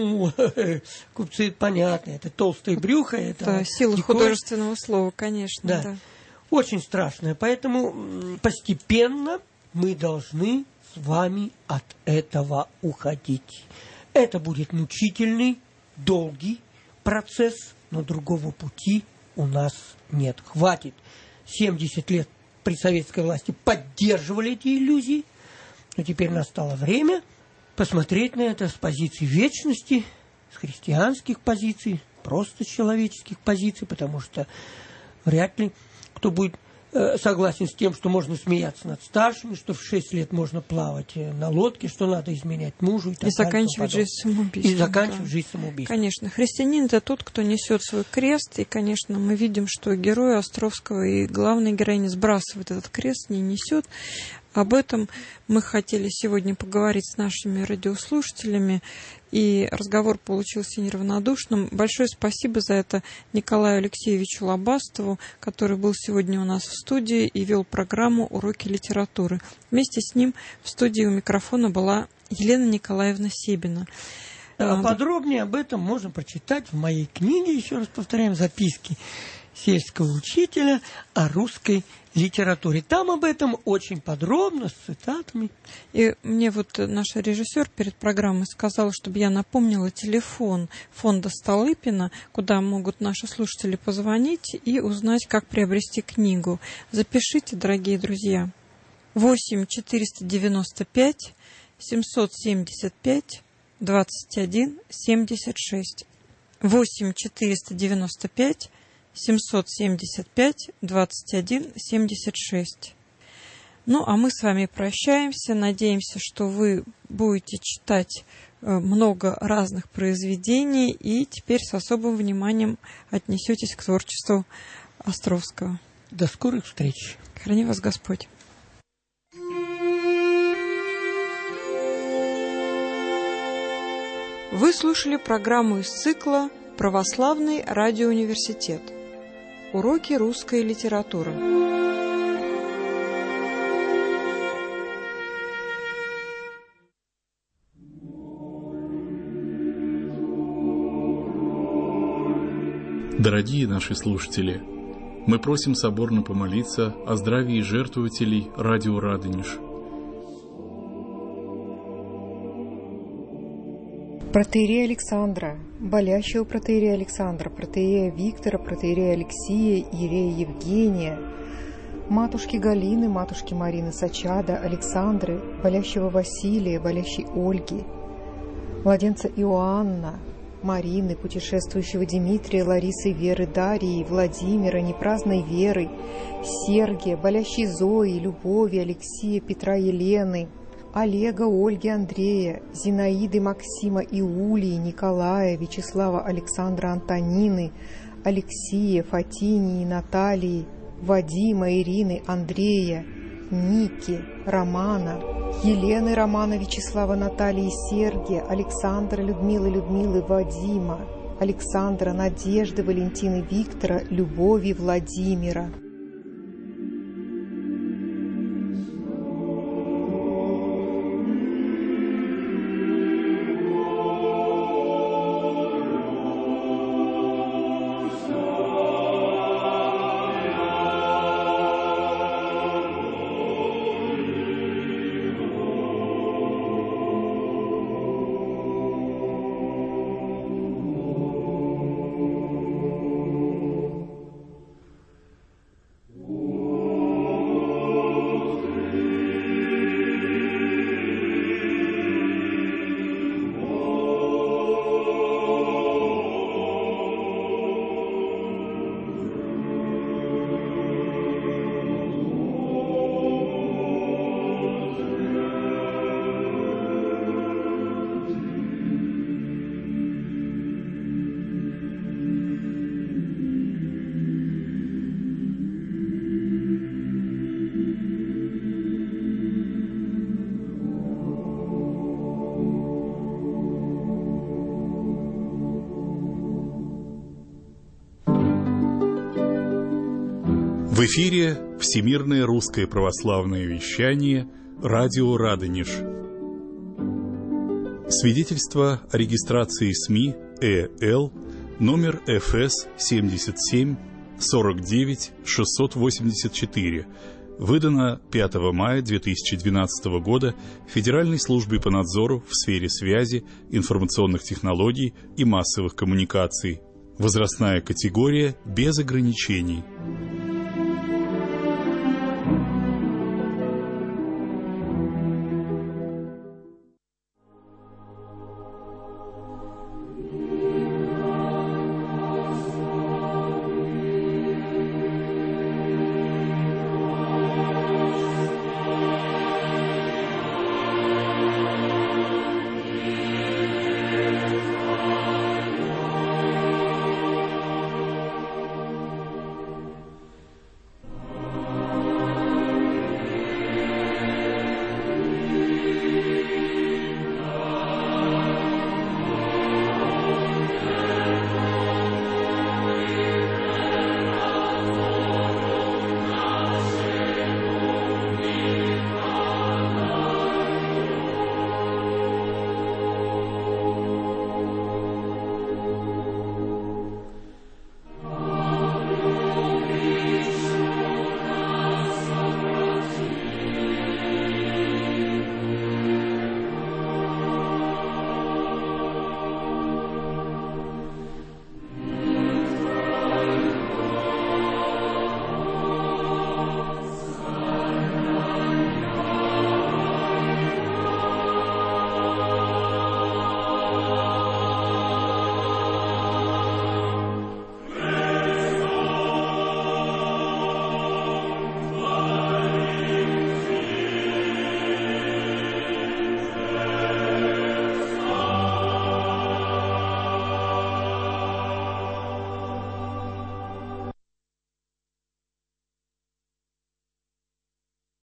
купцы, понятно, это толстое брюхо, это сила художественного слова, конечно, да. Очень страшное, поэтому постепенно мы должны с вами от этого уходить. Это будет мучительный, долгий процесс, но другого пути у нас нет. Хватит. 70 лет при советской власти поддерживали эти иллюзии, но теперь настало время посмотреть на это с позиции вечности, с христианских позиций, просто с человеческих позиций, потому что вряд ли кто будет согласен с тем, что можно смеяться над старшими, что в 6 лет можно плавать на лодке, что надо изменять мужу и так далее. И заканчивать жизнь самоубийством. И заканчивать жизнь самоубийством. Конечно. Христианин – это тот, кто несет свой крест. И, конечно, мы видим, что герой Островского и главная героиня сбрасывает этот крест, не несет. Об этом мы хотели сегодня поговорить с нашими радиослушателями, и разговор получился неравнодушным. Большое спасибо за это Николаю Алексеевичу Лобастову, который был сегодня у нас в студии и вел программу «Уроки литературы». Вместе с ним в студии у микрофона была Елена Николаевна Себина. Подробнее об этом можно прочитать в моей книге, еще раз повторяем, «Записки сельского учителя о русской литературе». Там об этом очень подробно, с цитатами. И мне наш режиссер перед программой сказал, чтобы я напомнила телефон фонда Столыпина, куда могут наши слушатели позвонить и узнать, как приобрести книгу. Запишите, дорогие друзья. 8-495 775 21 76. 8-495 775 21 76. Ну, а мы с вами прощаемся. Надеемся, что вы будете читать много разных произведений и теперь с особым вниманием отнесетесь к творчеству Островского. До скорых встреч. Храни вас Господь. Вы слушали программу из цикла «Православный радиоуниверситет. Уроки русской литературы». Дорогие наши слушатели, мы просим соборно помолиться о здравии жертвователей радио «Радонеж». Протоиерея Александра, болящего протоиерея Александра, протоиерея Виктора, протоиерея Алексия, иерея Евгения, матушки Галины, матушки Марины Сачада, Александры, болящего Василия, болящей Ольги, младенца Иоанна, Марины, путешествующего Дмитрия, Ларисы, Веры, Дарьи, Владимира, непраздной Веры, Сергия, болящей Зои, Любови, Алексия, Петра, Елены, Олега, Ольги, Андрея, Зинаиды, Максима, Иулии, Николая, Вячеслава, Александра, Антонины, Алексия, Фатинии, Натальи, Вадима, Ирины, Андрея, Ники, Романа, Елены, Романа, Вячеслава, Натальи, Сергия, Александра, Людмилы, Вадима, Александра, Надежды, Валентины, Виктора, Любови, Владимира. В эфире Всемирное русское православное вещание «Радио Радонеж». Свидетельство о регистрации СМИ ЭЛ номер ФС 77 49 684, выдано 5 мая 2012 года Федеральной службой по надзору в сфере связи, информационных технологий и массовых коммуникаций. Возрастная категория без ограничений.